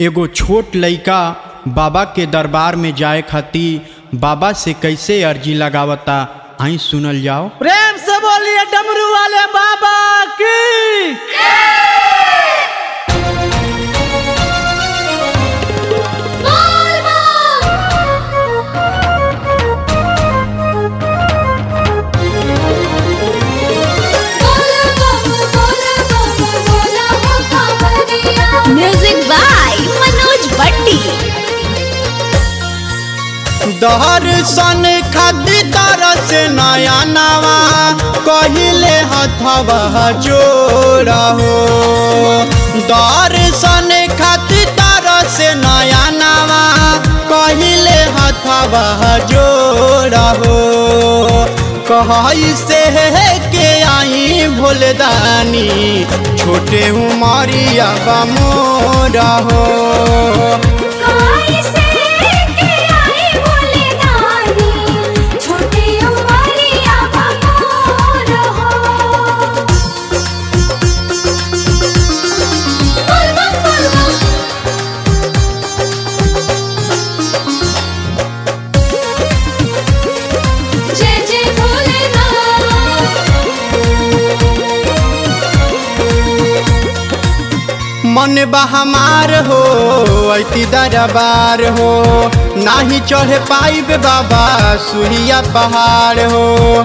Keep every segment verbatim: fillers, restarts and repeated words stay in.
एगो छोट लइका बाबा के दरबार में जाए खातिर बाबा से कैसे अर्जी लगावता आई सुनल जाओ। प्रेम से बोलिए डमरू वाले बाबा की। Music by Manoj Bhatti. दर्शन खातिर तरस नया नवा कहिले हथवा जोड़ा हो। दर्शन खातिर तरस नया नवा कहिले हथवा जोड़ा हो। कहीं से के आई भोलदानी छोटे उमरिया मोरा हो। मन बहमार हो ऐती दरबार हो नाही चढ़े पाइब बाबा सुहिया पहाड़ हो।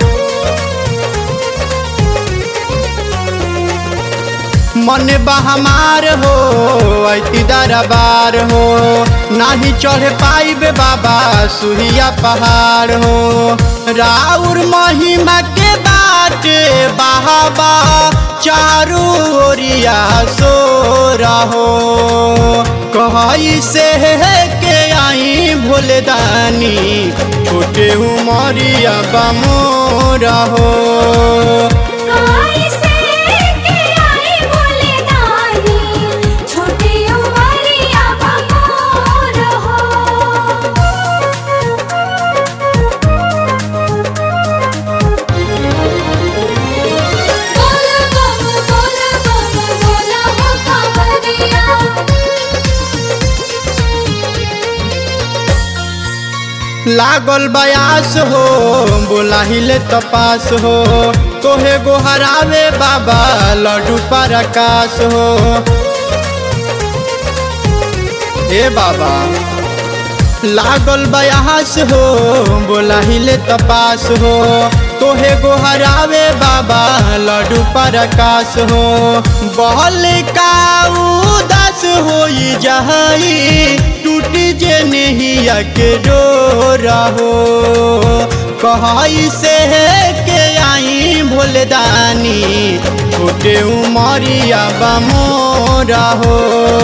मन बहमार हो ऐती दरबार हो नाही चढ़े पाइब बाबा सुहिया पहाड़ हो। राउर महिमा के बाटे बाबा चारू ओरिया सो रहो। कहीं से के आई भोलदानी छोटे उमरिया बमोरा हो। लागल बयास हो बोला हिले तपास हो तोहे गोहरावे बाबा लड्डू पर आकाश हो। ए बाबा लागल बयास हो बोला हिले तपास हो तोहे गोहरावे बाबा लड्डू पर आकाश हो। बहल का उदास होई जहाई टूटी जे नहिया के डोरा हो। कहीं से के आई भोलदानी छोटे उमरिया बमोरा हो।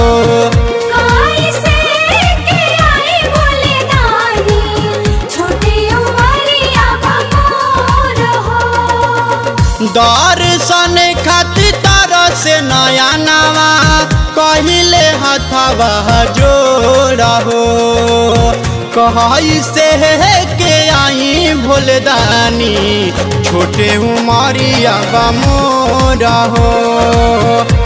दर्शन खातिर तरस नया नवा कहिले हथवा जोड़ा हो। कहीं से के आई भोलदानी छोटे उमरिया बमोरा हो।